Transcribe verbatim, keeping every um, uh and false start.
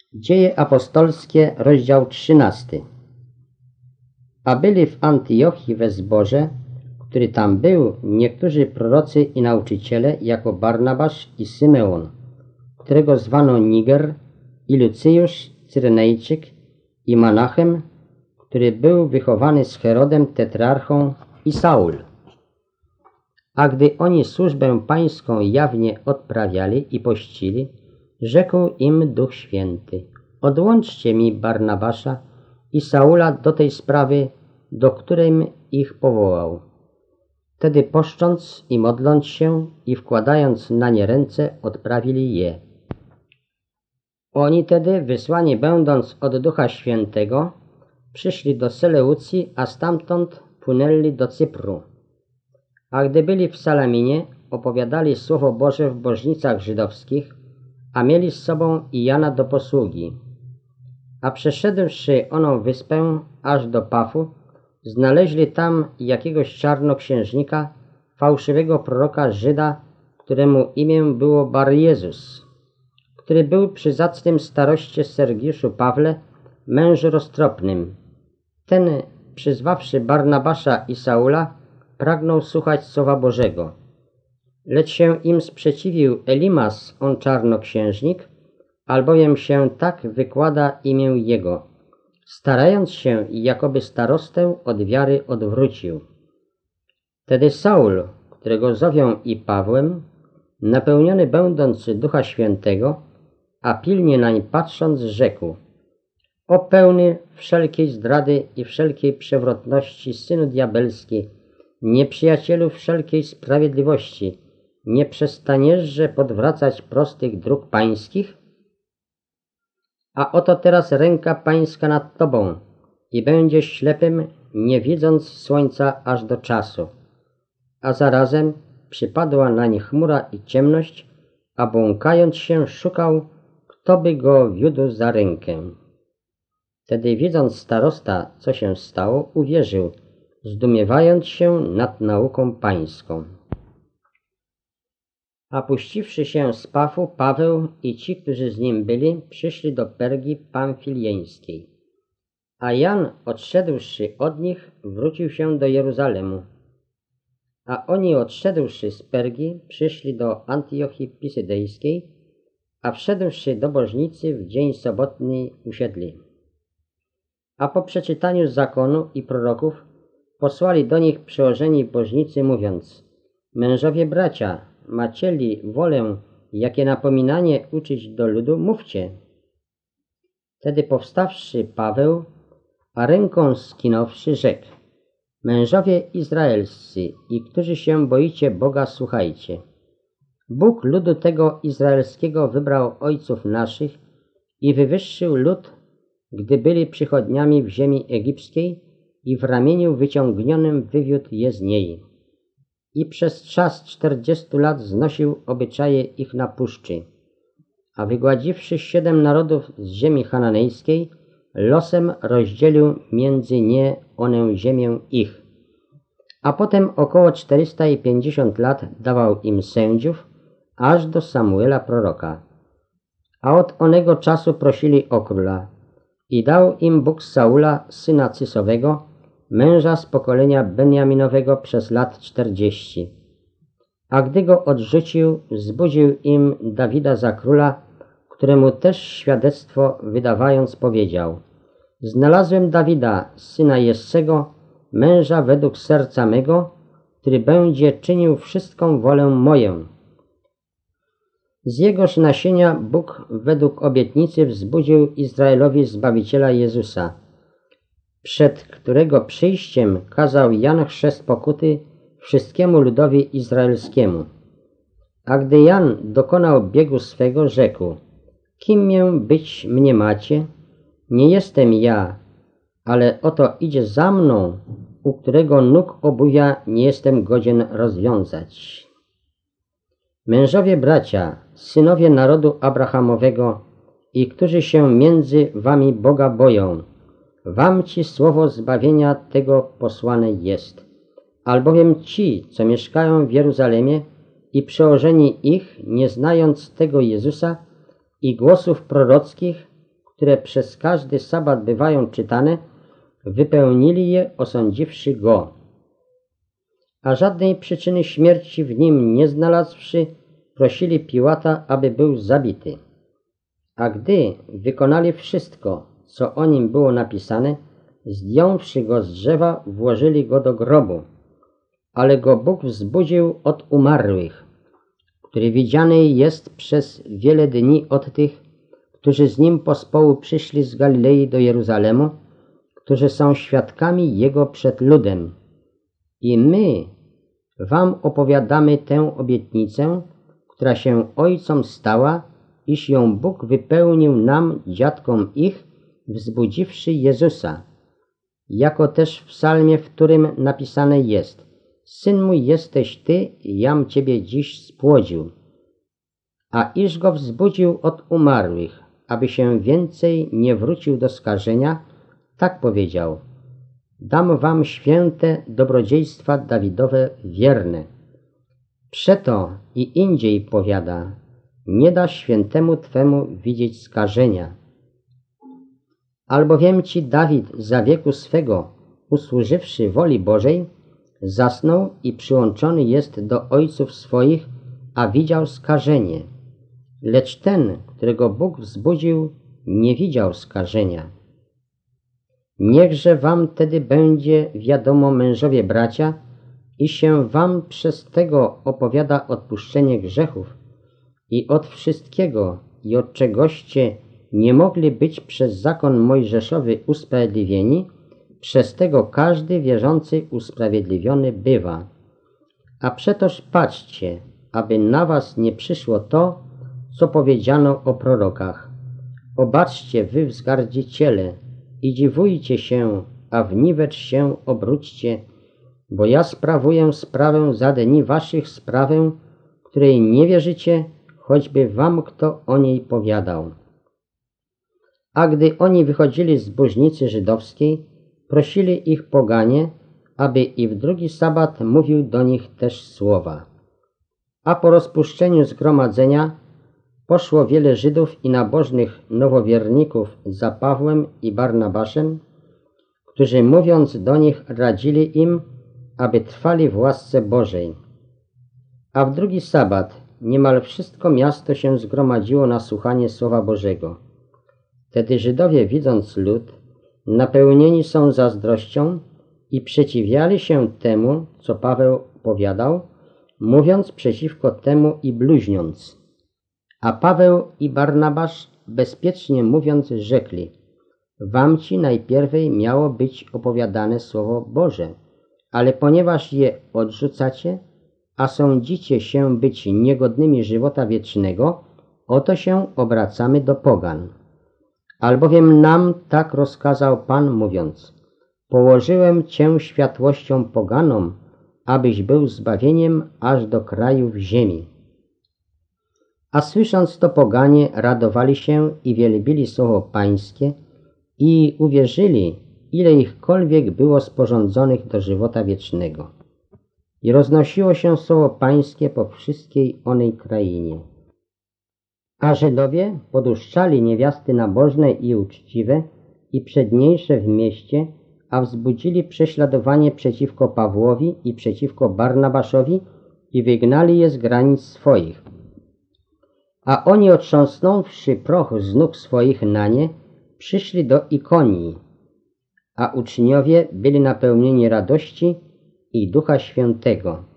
Dzieje apostolskie, rozdział trzynasty. A byli w Antiochii we zborze, który tam był, niektórzy prorocy i nauczyciele, jako Barnabasz i Symeon, którego zwano Niger, i Lucyjusz Cyrenejczyk, i Manachem, który był wychowany z Herodem tetrarchą, i Saul. A gdy oni służbę pańską jawnie odprawiali i pościli, rzekł im Duch Święty: odłączcie mi Barnabasza i Saula do tej sprawy, do której ich powołał. Wtedy poszcząc i modląc się i wkładając na nie ręce, odprawili je. Oni tedy, wysłani będąc od Ducha Świętego, przyszli do Seleucji, a stamtąd płynęli do Cypru. A gdy byli w Salaminie, opowiadali Słowo Boże w bożnicach żydowskich, a mieli z sobą i Jana do posługi. A przeszedłszy oną wyspę aż do Pafu, znaleźli tam jakiegoś czarnoksiężnika, fałszywego proroka Żyda, któremu imię było Bar Jezus, który był przy zacnym staroście Sergiuszu Pawle, mężu roztropnym. Ten, przyzwawszy Barnabasza i Saula, pragnął słuchać Słowa Bożego. Lecz się im sprzeciwił Elimas, on czarnoksiężnik, albowiem się tak wykłada imię jego, starając się, jakoby starostę od wiary odwrócił. Wtedy Saul, którego zowią i Pawłem, napełniony będąc Ducha Świętego, a pilnie nań patrząc, rzekł: o pełny wszelkiej zdrady i wszelkiej przewrotności, synu diabelski, nieprzyjacielu wszelkiej sprawiedliwości, nie przestanieszże podwracać prostych dróg pańskich? A oto teraz ręka pańska nad tobą i będziesz ślepym, nie widząc słońca aż do czasu. A zarazem przypadła nań chmura i ciemność, a błąkając się szukał, kto by go wiódł za rękę. Wtedy widząc starosta, co się stało, uwierzył, zdumiewając się nad nauką pańską. A puściwszy się z Pafu, Paweł i ci, którzy z nim byli, przyszli do Pergi Pamfilieńskiej. A Jan, odszedłszy od nich, wrócił się do Jeruzalemu. A oni, odszedłszy z Pergi, przyszli do Antiochii Pisydejskiej, a wszedłszy do bożnicy w dzień sobotni usiedli. A po przeczytaniu zakonu i proroków posłali do nich przełożeni bożnicy, mówiąc: mężowie bracia, macieli wolę, jakie napominanie uczyć do ludu, mówcie. Wtedy powstawszy Paweł, a ręką skinąwszy, rzekł: mężowie izraelscy i którzy się boicie Boga, słuchajcie. Bóg ludu tego izraelskiego wybrał ojców naszych i wywyższył lud, gdy byli przychodniami w ziemi egipskiej, i w ramieniu wyciągnionym wywiódł je z niej. I przez czas czterdziestu lat znosił obyczaje ich na puszczy, a wygładziwszy siedem narodów z ziemi chananejskiej, losem rozdzielił między nie onę ziemię ich. A potem około czterysta pięćdziesiąt lat dawał im sędziów, aż do Samuela proroka. A od onego czasu prosili o króla. I dał im Bóg Saula, syna Cysowego, męża z pokolenia Benjaminowego, przez lat czterdzieści. A gdy go odrzucił, wzbudził im Dawida za króla, któremu też świadectwo wydawając powiedział: znalazłem Dawida, syna Jessego, męża według serca mego, który będzie czynił wszystką wolę moją. Z jegoż nasienia Bóg według obietnicy wzbudził Izraelowi Zbawiciela Jezusa, przed którego przyjściem kazał Jan chrzest pokuty wszystkiemu ludowi izraelskiemu. A gdy Jan dokonał biegu swego, rzekł: kim mię być mnie macie? Nie jestem ja, ale oto idzie za mną, u którego nóg obuwia nie jestem godzien rozwiązać. Mężowie bracia, synowie narodu Abrahamowego i którzy się między wami Boga boją, wam ci słowo zbawienia tego posłane jest, albowiem ci, co mieszkają w Jeruzalemie i przełożeni ich, nie znając tego Jezusa i głosów prorockich, które przez każdy sabat bywają czytane, wypełnili je, osądziwszy go. A żadnej przyczyny śmierci w nim nie znalazłszy, prosili Piłata, aby był zabity. A gdy wykonali wszystko, co o nim było napisane, zdjąwszy go z drzewa, włożyli go do grobu. Ale go Bóg wzbudził od umarłych, który widziany jest przez wiele dni od tych, którzy z nim pospołu przyszli z Galilei do Jeruzalemu, którzy są świadkami Jego przed ludem. I my wam opowiadamy tę obietnicę, która się ojcom stała, iż ją Bóg wypełnił nam, dziadkom ich, wzbudziwszy Jezusa. Jako też w psalmie, w którym napisane jest: Syn mój jesteś Ty, jam Ciebie dziś spłodził. A iż go wzbudził od umarłych, aby się więcej nie wrócił do skażenia, tak powiedział: Dam wam święte dobrodziejstwa Dawidowe wierne. Przeto i indziej powiada: Nie da świętemu Twemu widzieć skażenia. Albowiem ci Dawid za wieku swego, usłużywszy woli Bożej, zasnął i przyłączony jest do ojców swoich, a widział skażenie. Lecz ten, którego Bóg wzbudził, nie widział skażenia. Niechże wam tedy będzie wiadomo, mężowie bracia, i się wam przez tego opowiada odpuszczenie grzechów i od wszystkiego i od czegoście nie mogli być przez zakon mojżeszowy usprawiedliwieni, przez tego każdy wierzący usprawiedliwiony bywa. A przetoż patrzcie, aby na was nie przyszło to, co powiedziano o prorokach. Obaczcie wy wzgardziciele i dziwujcie się, a w niwecz się obróćcie, bo ja sprawuję sprawę za dni waszych sprawę, której nie wierzycie, choćby wam kto o niej powiadał. A gdy oni wychodzili z bożnicy żydowskiej, prosili ich poganie, aby i w drugi sabat mówił do nich też słowa. A po rozpuszczeniu zgromadzenia poszło wiele Żydów i nabożnych nowowierników za Pawłem i Barnabaszem, którzy mówiąc do nich radzili im, aby trwali w łasce Bożej. A w drugi sabat niemal wszystko miasto się zgromadziło na słuchanie Słowa Bożego. Wtedy Żydowie, widząc lud, napełnieni są zazdrością i przeciwiali się temu, co Paweł powiadał, mówiąc przeciwko temu i bluźniąc. A Paweł i Barnabasz, bezpiecznie mówiąc, rzekli: Wam ci najpierwej miało być opowiadane Słowo Boże, ale ponieważ je odrzucacie, a sądzicie się być niegodnymi żywota wiecznego, oto się obracamy do pogan. Albowiem nam tak rozkazał Pan, mówiąc: Położyłem cię światłością poganom, abyś był zbawieniem aż do krajów ziemi. A słysząc to poganie radowali się i wielbili Słowo Pańskie i uwierzyli, ile ichkolwiek było sporządzonych do żywota wiecznego. I roznosiło się Słowo Pańskie po wszystkiej onej krainie. A Żydowie poduszczali niewiasty nabożne i uczciwe i przedniejsze w mieście, a wzbudzili prześladowanie przeciwko Pawłowi i przeciwko Barnabaszowi i wygnali je z granic swoich. A oni, otrząsnąwszy proch z nóg swoich na nie, przyszli do Ikonii, a uczniowie byli napełnieni radości i Ducha Świętego.